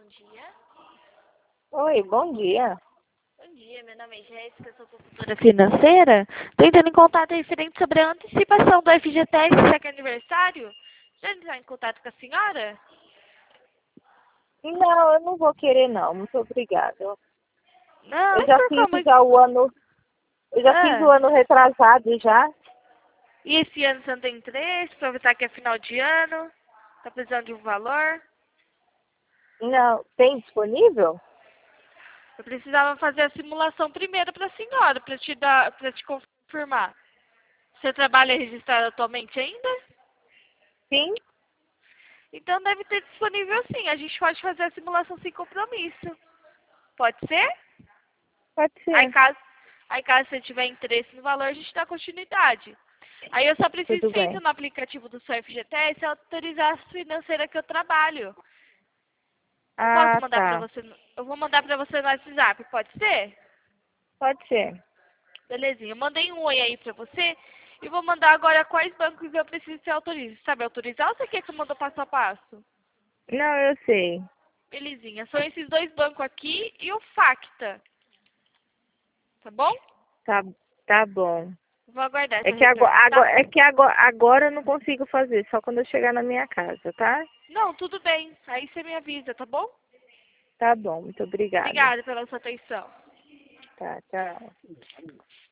dia. Oi, bom dia. Bom dia, meu nome é Jéssica, sou consultora financeira. Estou entrando em contato referente sobre a antecipação do FGTS, já que é aniversário. Já entrar em contato com a senhora? Não, eu não vou querer não, muito obrigada. Não, Eu já por fiz como... já o ano, eu já fiz o Ah, ano retrasado já. e esse ano você não tem interesse? Aproveitar que é final de ano. Tá precisando de um valor? Não, tem disponível? Eu precisava fazer a simulação primeiro para a senhora, para te confirmar. Você trabalha registrado atualmente ainda? Sim, Então deve ter disponível sim. A gente pode fazer a simulação sem compromisso. Pode ser? pode Aí ser. caso, aí caso você tiver interesse no valor, a gente dá continuidade. Aí eu só preciso Tudo que você bem. entre no aplicativo do seu FGTS e autorizar a financeira que eu trabalho. Eu posso Ah, mandar pra tá. você, eu vou mandar pra você no WhatsApp, pode ser? Pode ser. Belezinha. Eu mandei um oi aí pra você e vou mandar agora quais bancos eu preciso que você autorize. Sabe autorizar ou você quer que eu mande o passo a passo? Não, eu sei. Belezinha. São esses dois bancos aqui e o Facta. Tá bom? Tá, tá bom. Vou aguardar É seu que retorno, tá? agora eu não consigo fazer, só quando eu chegar na minha casa, tá? Não, tudo bem. Aí você me avisa, tá bom? Tá bom, muito obrigada. Obrigada pela sua atenção. Tá, tchau.